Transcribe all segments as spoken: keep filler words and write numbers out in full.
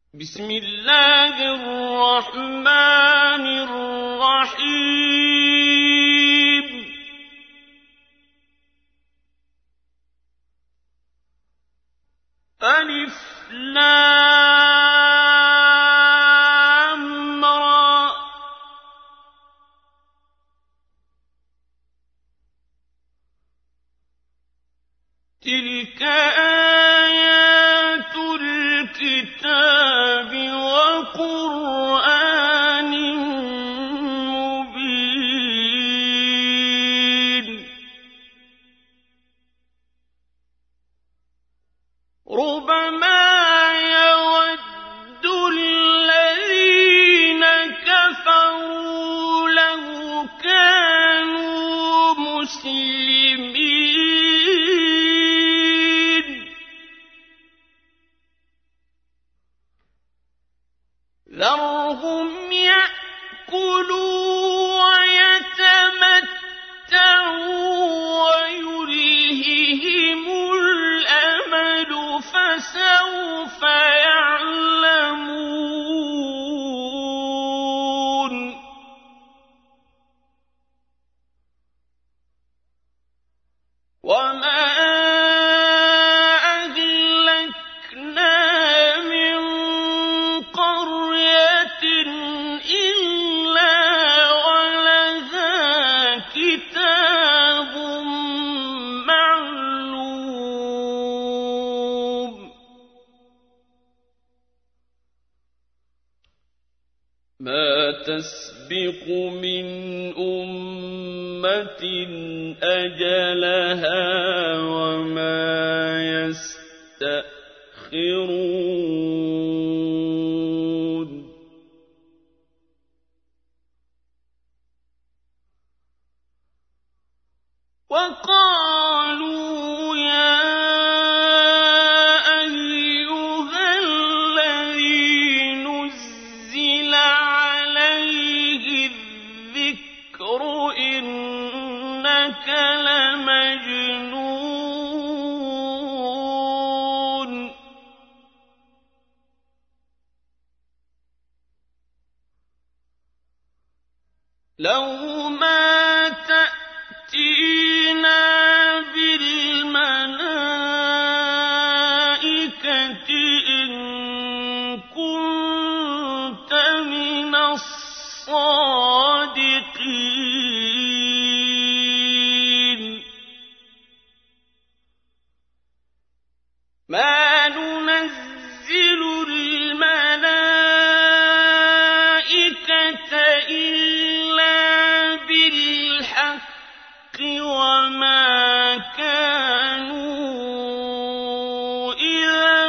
بسم الله الرحمن الرحيم. ألف لام را تلك آيات الكتاب وقرآن مبين. ربما يود الذين كفروا لو كانوا مسلمين ذرهم يأكلوا ويتمتعوا ويلههم الأمل فسوف يعلمون. وما أهلكنا من قرية إلا ولها كتاب معلوم. ما تسبق من أمة أجلها وما يستأخرون. وقالوا يا أيها الذي نزل عليه الذكر إنك لمجنون. لو ما تأتينا بالملائكة إن كنت من الصادقين. ما ننزل الملائكة إلا بالحق وما كانوا إذا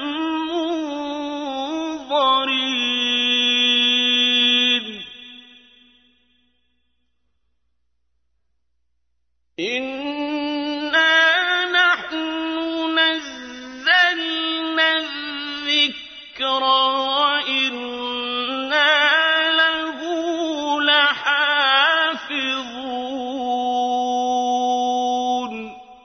منظرين. إنا نحن نزلنا الذكر وإنا له لحافظون.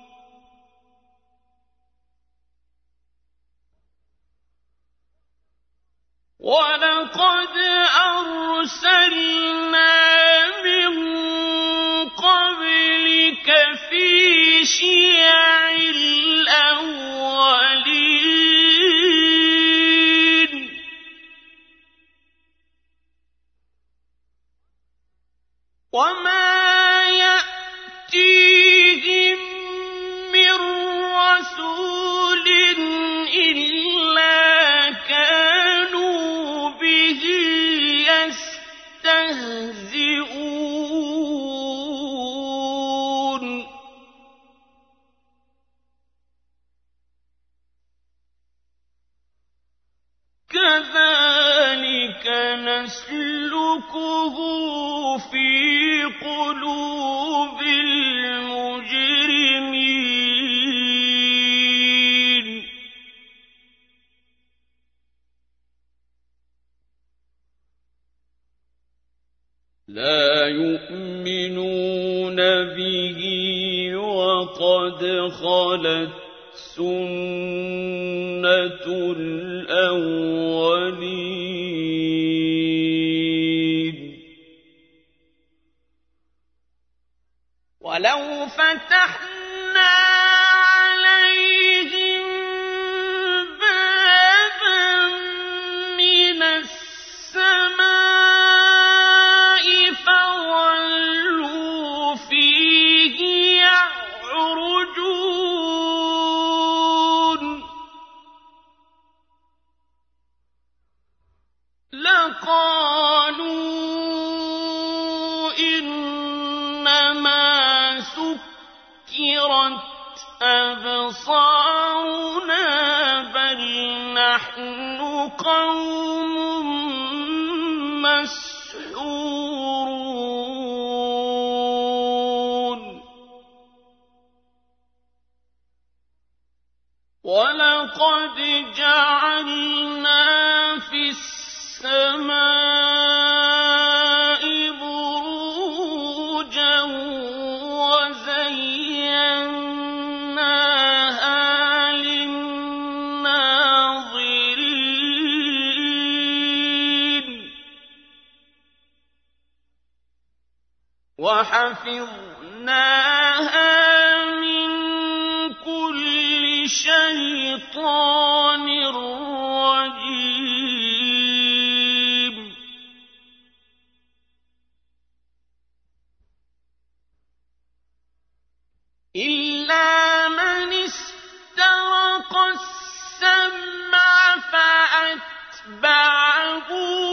ولقد أرسلنا من قبلك في شيع الأولين. وما يأتيهم من رسول إلا كانوا به يستهزئون. كذلك نسلكه في قلوب المجرمين. لا يؤمنون به وقد خلت سنة الأولين. ولو فتحنا عليهم بابا من السماء فظلوا فيه يعرجون لقالوا إنما سكرت أبصارنا بل نحن قوم مسحورون ولقد جعلنا في السماء بروجا وزيناها للناظرين وحفظناها من كل شيطان رجيم إلا من استرق السمع فأتبعه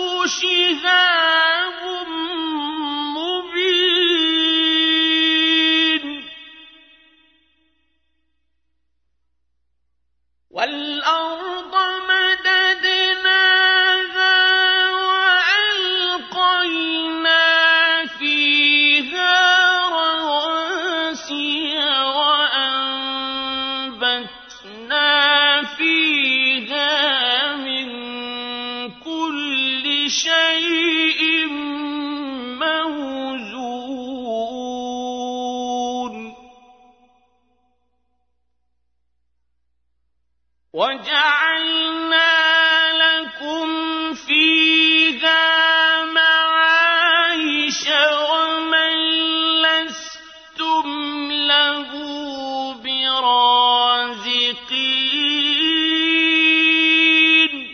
شهاب مبين والأرض مددناها وألقينا فيها رواسي وأنبتنا فيها من كل شيء موزون وجعلنا لكم فيها معايش ومن لستم له برازقين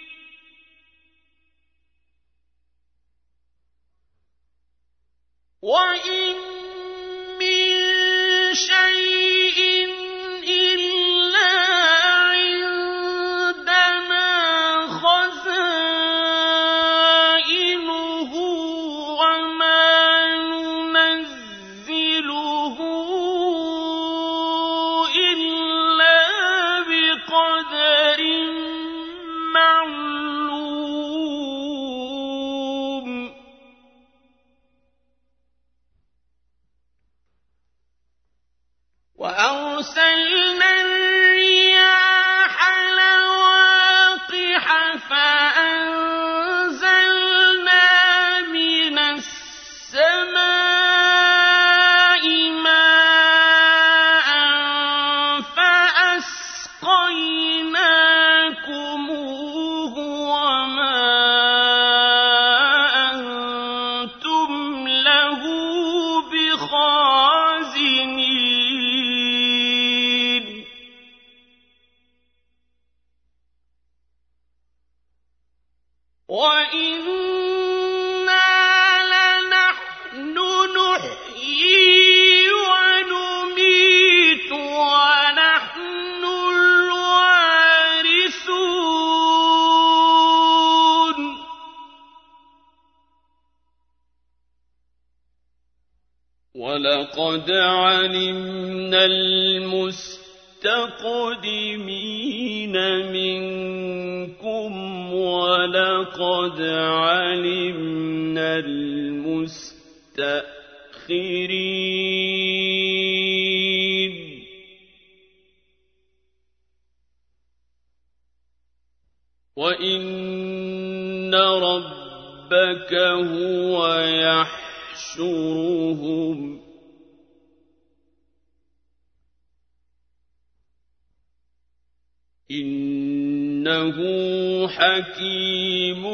وإن من شيء إلا عندنا خزائنه وما ننزله إلا بقدر معلوم وأرسلنا الرياح لواقح فأنزلنا من السماء ماء فأسقيناكموه وما أنتم له بخازنين وإنا لنحن نحيي ونميت ونحن الوارثون ولقد علمنا المستقدمين منكم ولقد علمنا المستأخرين وإن ربك هو يحشرهم إنه حكيم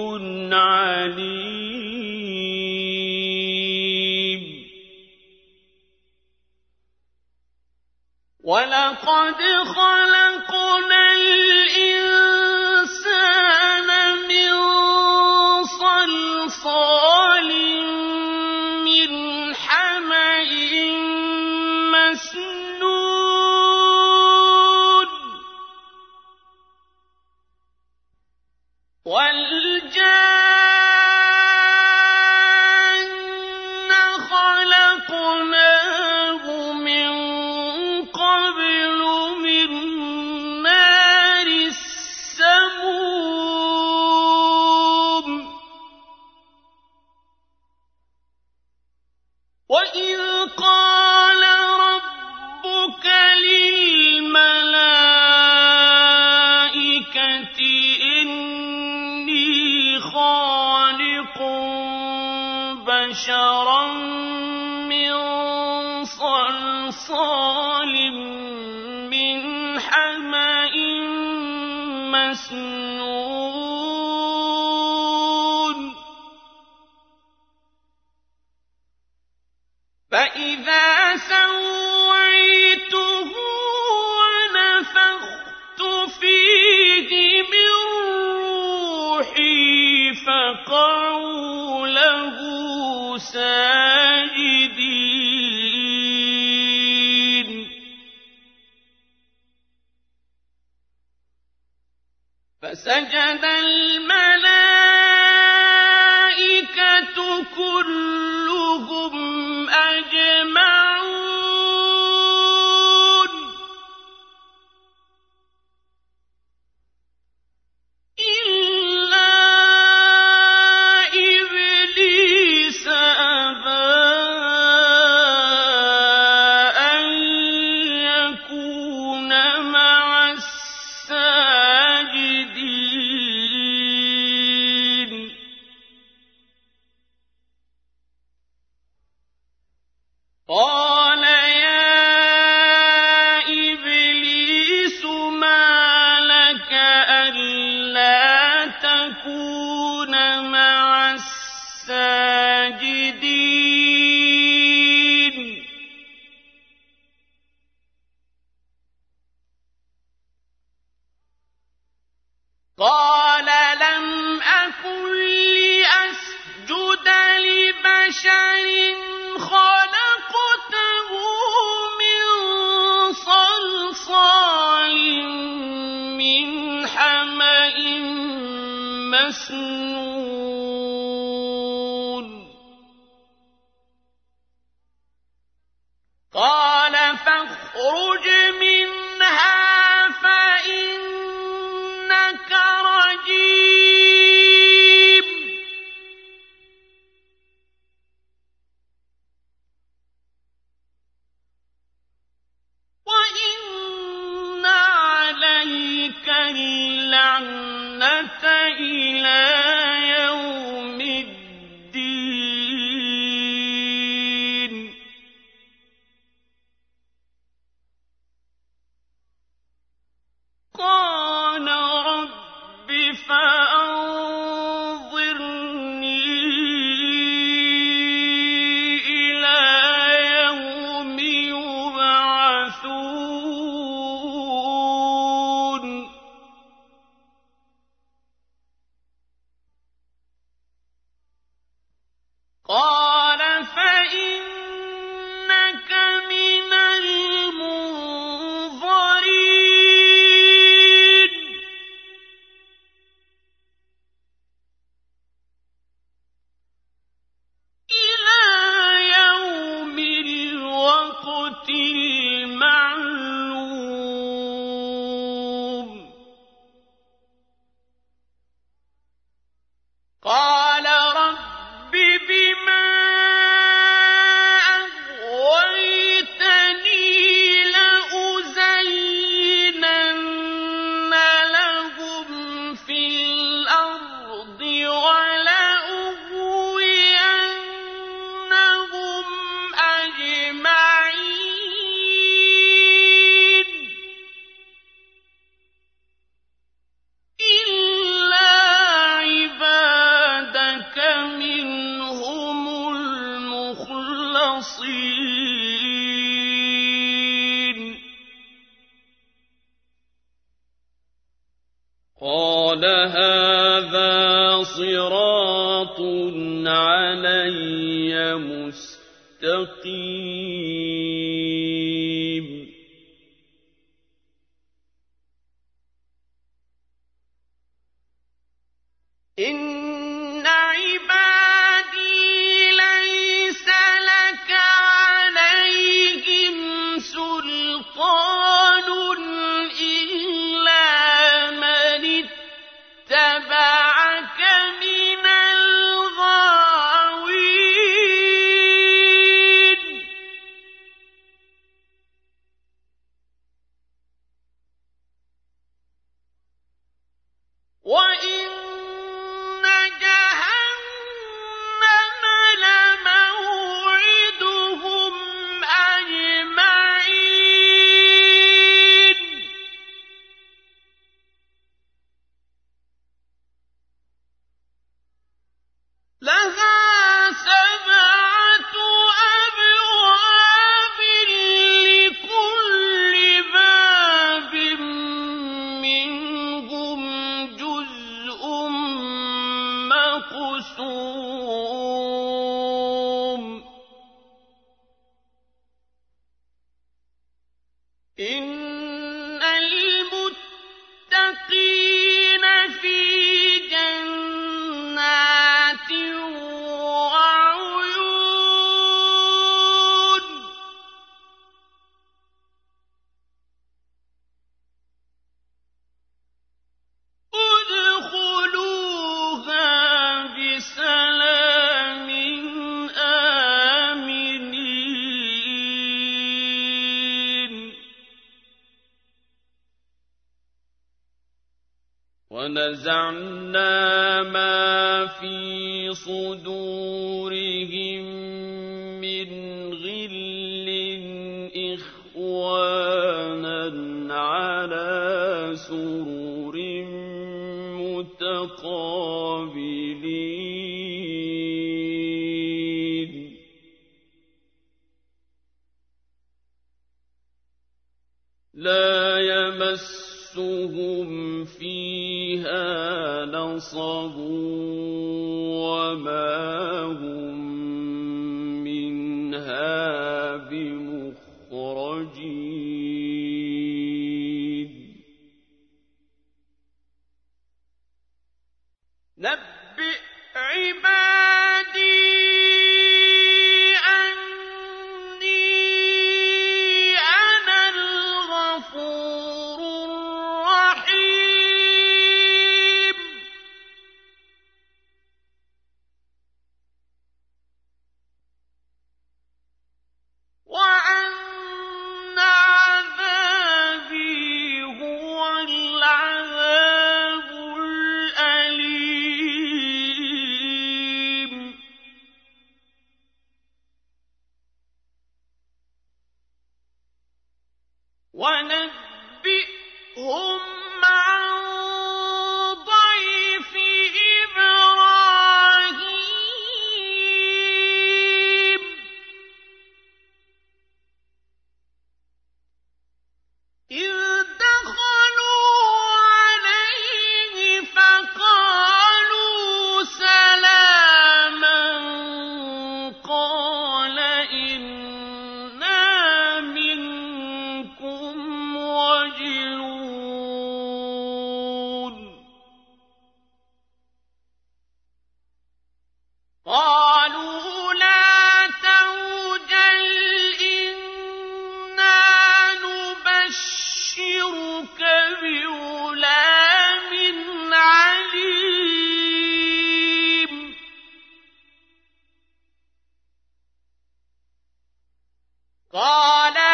عليم وَلَقَدْ خَلَقْنَا الْإِنسَانَ مِنْ صَلْصَالٍ مِنْ حَمَإٍ مَسْنُونٍ وَالْجَانَّ خَلَقْنَاهُ مِنْ قَبْلُ مِنْ نَارِ السَّمُومِ وَإِذْ قَالَ رَبُّكَ لِلْمَلَائِكَةِ إِنِّي خَالِقٌ بَشَرًا مِّن صَلْصَالٍ مِّنْ حَمَإٍ مَّسْنُونٍ فَإِذَا سَوَّيْتُهُ وَنَفَخْتُ فِيهِ مِن رُّوحِي فَقَعُوا لَهُ سَاجِدِينَ فَسَجَدَ الْمَلَائِكَةُ كُلُّهُمْ أَجْمَعُونَ إِلَّا إِبْلِيسَ أَبَىٰ أَن يَكُونَ مَعَ السَّاجِدِينَ قَالَ يَا إِبْلِيسُ مَا لَكَ أَلَّا تَكُونَ مَعَ السَّاجِدِينَ قَالَ لَمْ أَكُن لِّأَسْجُدَ لِبَشَرٍ خَلَقْتَهُ مِن صَلْصَالٍ مِّنْ حَمَإٍ مَّسْنُونٍ قَالَ فَاخْرُجْ مِنْهَا فَإِنَّكَ رَجِيمٌ وَإِنَّ عَلَيْكَ اللَّعْنَةَ إِلَىٰ يَوْمِ الدِّينِ قَالَ رَبِّ فَأَنظِرْنِي إِلَىٰ يَوْمِ يُبْعَثُونَ هَٰذَا صِرَاطٌ عَلَيَّ مُسْتَقِيمٌ إِنَّ عِبَادِي لَيْسَ لَكَ عَلَيْهِمْ سُلْطَانٌ إِلَّا مَنِ اتَّبَعَكَ مِنَ الْغَاوِينَ وَإِنَّ جَهَنَّمَ لَمَوْعِدُهُمْ أَجْمَعِينَ لَهَا سَبْعَةُ أَبْوَابٍ لِّكُلِّ بَابٍ مِّنْهُمْ جُزْءٌ مَّقْسُومٌ إِنَّ الْمُتَّقِينَ فِي جَنَّاتٍ وَعُيُونٍ ادْخُلُوهَا بِسَلَامٍ آمِنِينَ وَنَزَعْنَا مَا فِي صُدُورِهِم مِّنْ غِلٍّ إِخْوَانًا عَلَىٰ سُرُرٍ مُّتَقَابِلِينَ لَا يَمَسُّهُمْ فِيهَا نَصَبٌ وَمَا هُم مِّنْهَا بِمُخْرَجِينَ نَبِّئْ عِبَادِي أَنِّي أَنَا الْغَفُورُ الرَّحِيمُ وَأَنَّ عَذَابِي هُوَ الْعَذَابُ الْأَلِيمُ وَنَبِّئْهُمْ عَن ضَيْفِ إِبْرَاهِيمَ إِذْ دَخَلُوا عَلَيْهِ فَقَالُوا سَلَامًا قَالَ إِنَّا مِنكُمْ وَجِلُونَ قَالُوا لَا تَوْجَلْ إِنَّا نُبَشِّرُكَ بِغُلَامٍ عَلِيمٍ قَالَ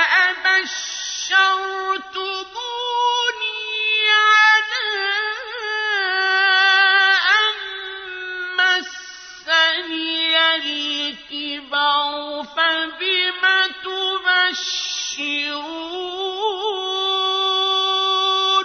أَبَشَّرْتُمُونِي عَلَىٰ أَن مَّسَّنِيَ الْكِبَرُ فَبِمَ تُبَشِّرُونَ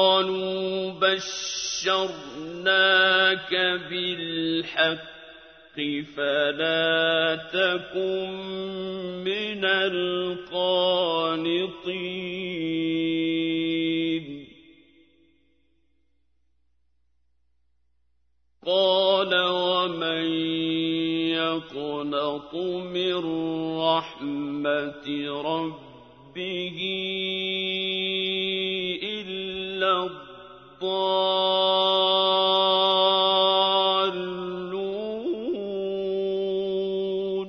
قَالُوا بَشَّرْنَاكَ بِالْحَقِّ فلا تكن من القانطين قال ومن يقنط من رحمة ربه إلا الضالون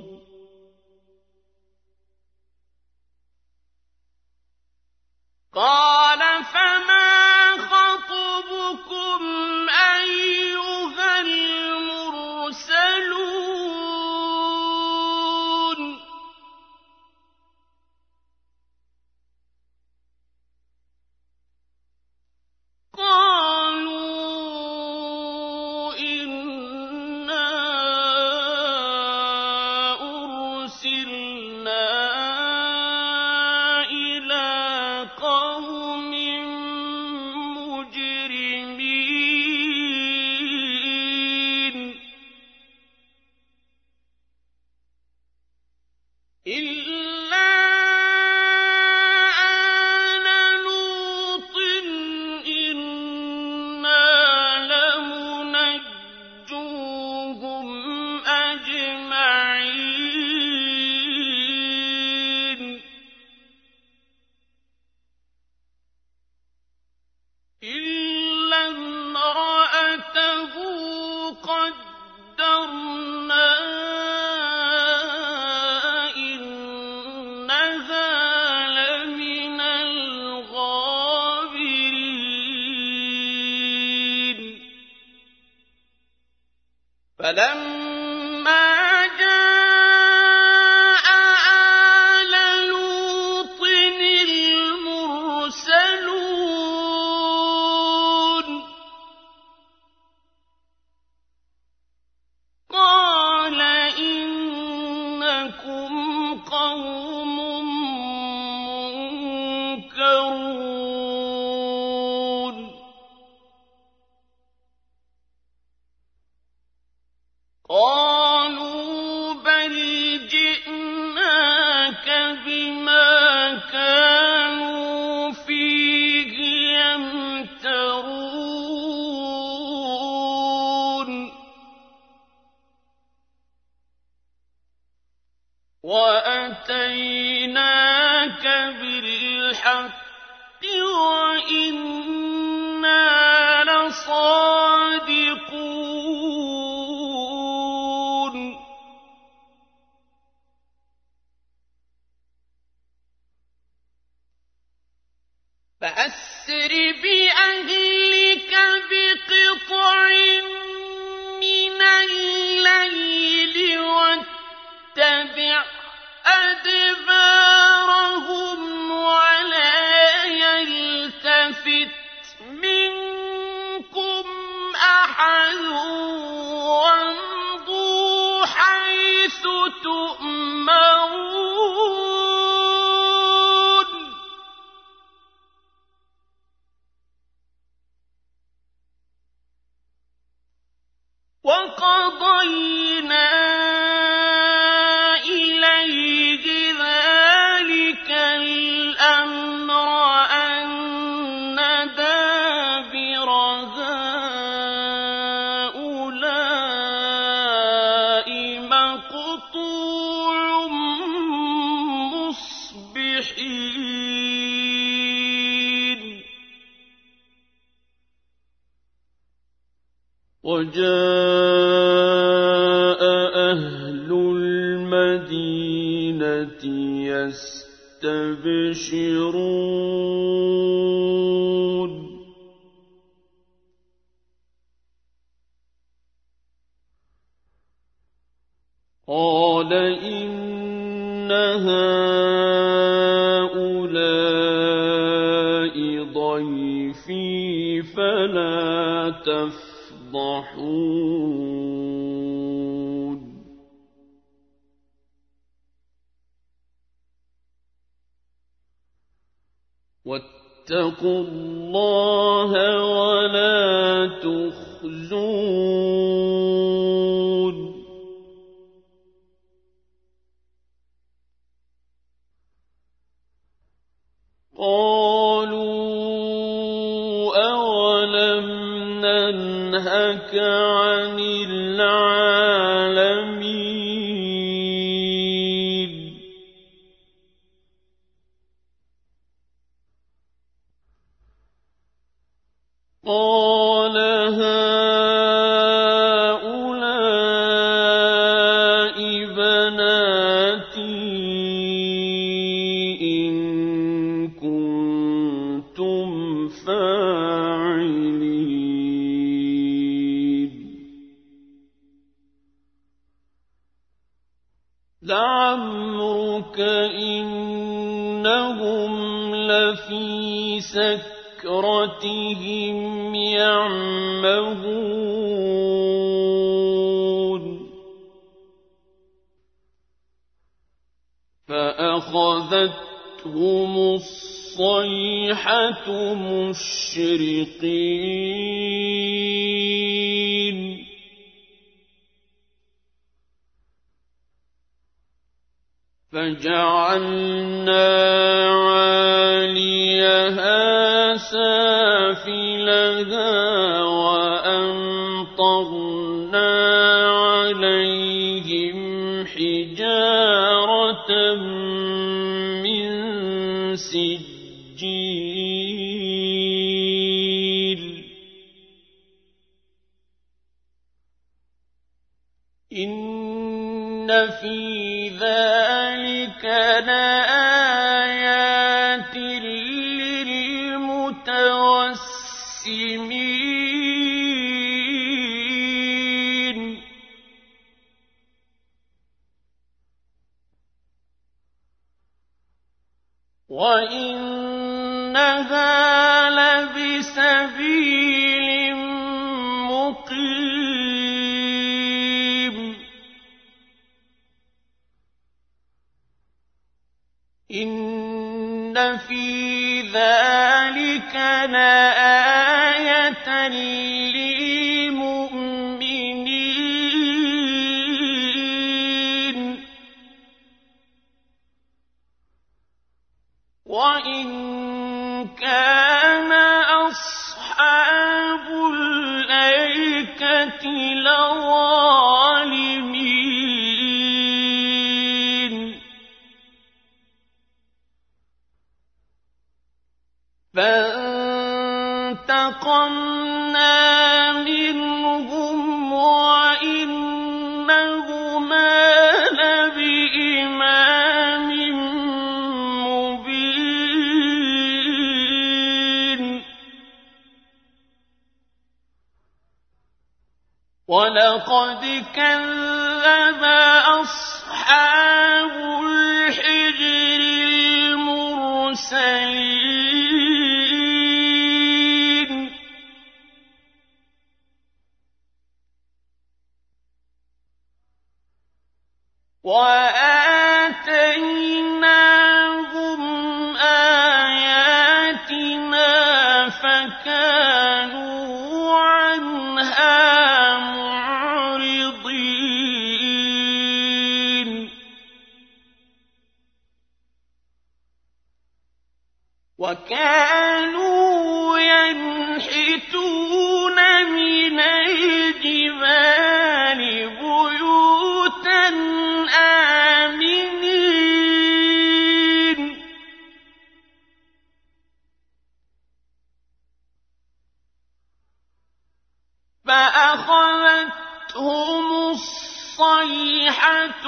قال فما خطبكم أيها المرسلون قالوا إنا أرسلنا إلى قوم مجرمين إلا آل لوط إنا لمنجوهم أجمعين إلا امرأته قدرنا إنها لمن الغابرين فلما جاء آل لوط المرسلون قال إنكم قوم منكرون قالوا بل جئناك بما كانوا فيه يمترون وأتيناك بالحق وإنا لصادقون فأسر بأهلك بقطع من الليل واتبع أدبارهم ولا يلتفت منكم أحد وامضوا حيث تؤمرون وقضينا إليه ذلك الأمر أن دابر هؤلاء مقطوع مصبحين وجاء أهل المدينة يستبشرون قال إن هؤلاء ضيفي فلا تفضحون واتقوا الله ولا تخزون قالوا أولم ننهك عن العالمين قال هؤلاء بناتي إن كنتم فاعلين لعمرك إنهم لفي سكرتهم يعمهون فأخذتهم الصيحة مشرقين فجعلنا عاليها سافلها وأمطرنا عليهم حجارة من سجيل إن في ذلك لآيات للمتوسمين وإنها لبسبيل مقيم إن في ذلك لآية للمؤمنين وإن كان أصحاب الأيكة لظالمين فانتقمنا منهم وإنهما لبإمام مبين ولقد كذب أصحاب الحجر المرسلين وآتيناهم آياتنا فكانوا عنها معرضين وكانوا ينحتون من الجبال بيوتا آمنين فأخذتهم الصيحة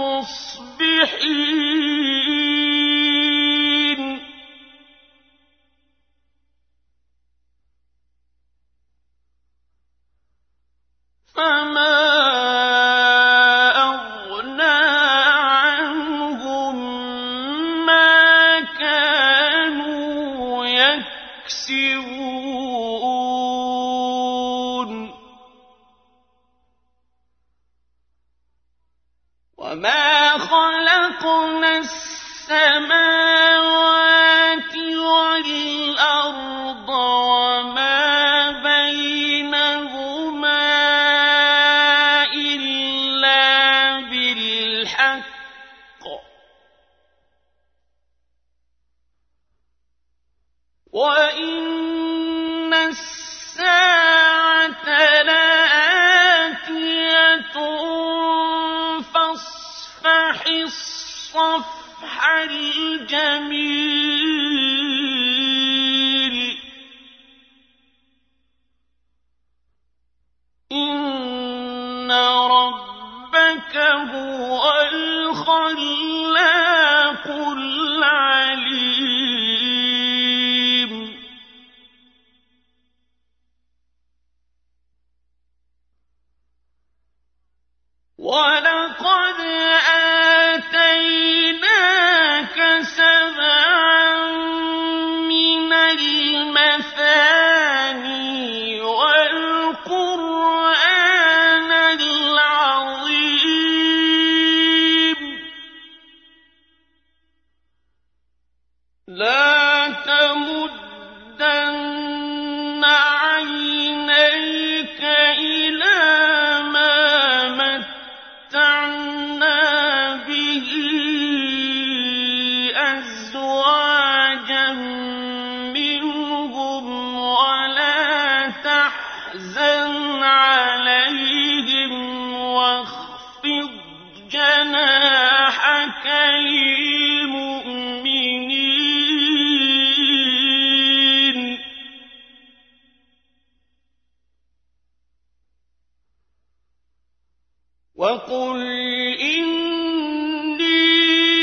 مصبحين فما أغنى عنهم ما كانوا يكسبون وما خلقنا السماوات والأرض وما بينهما إلا بالحق وَإِنَّ السَّاعَةَ لَآتِيَةٌ فَاصْفَحِ الصَّفْحَ الْجَمِيلَ إِنَّ رَبَّكَ هُوَ الْخَلَّاقُ الْعَلِيمُ وَلَقَدْ آتَيْنَاكَ سَبْعًا مِّنَ الْمَثَانِي وَالْقُرْآنَ الْعَظِيمَ لَا تَمُدَّنَّ عَيْنَيْكَ إِلَىٰ مَا مَتَّعْنَا بِهِ أَزْوَاجًا مِّنْهُمْ وَلَا تَحْزَنْ عَلَيْهِمْ وَاخْفِضْ جَنَاحَكَ لِلْمُؤْمِنِينَ وَقُلْ إِنِّي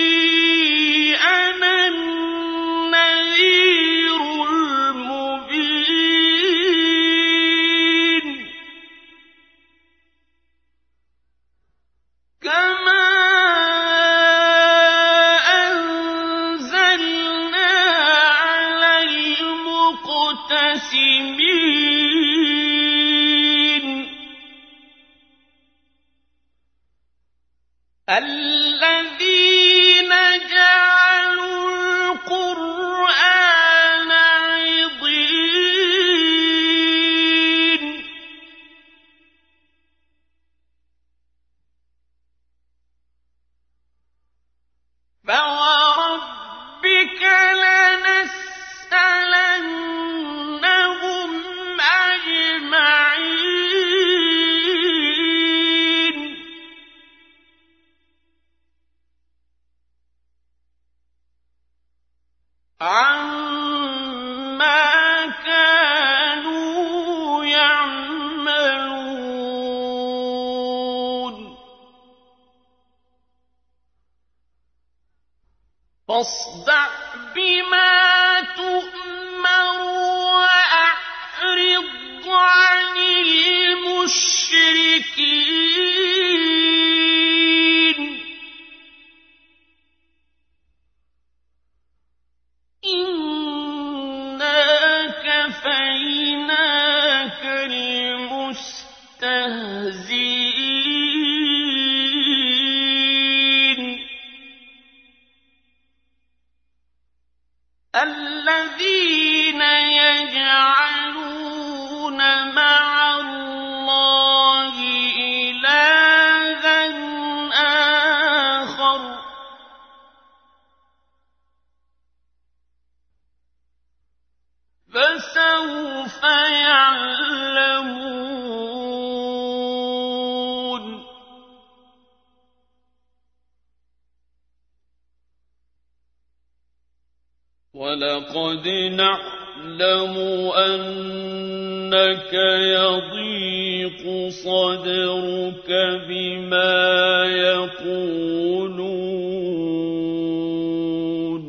أَنَا النَّذِيرُ الْمُبِينُ كَمَا أَنزَلْنَا عَلَى الْمُقْتَسِمِينَ الَّذِينَ جَعَلُوا الْقُرْآنَ عِضِينَ فَوَرَبِّكَ لَنَسْأَلَنَّهُمْ أَجْمَعِينَ عَمَّا كَانُوا يَعْمَلُونَ فاصدع بما تؤمر وأعرض عن المشركين إِنَّا كَفَيْنَاكَ الْمُسْتَهْزِئِينَ الَّذِينَ يَجْعَلُونَ مَعَ اللَّهِ إِلَٰهًا آخَرَ فَسَوْفَ يَعْلَمُونَ وَلَقَدْ نَعْلَمُ أَنَّكَ يَضِيقُ صَدْرُكَ بِمَا يَقُولُونَ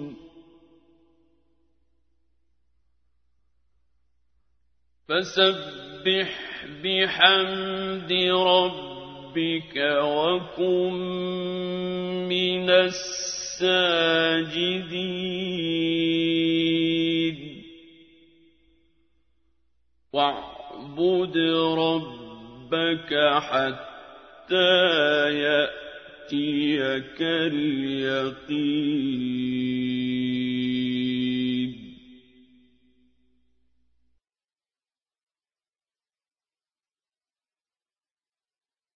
فَسَبِّحْ بِحَمْدِ رَبِّكَ وَكُن مِّنَ السَّاجِدِينَ وَاعْبُدْ رَبَّكَ حَتَّىٰ يَأْتِيَكَ الْيَقِينُ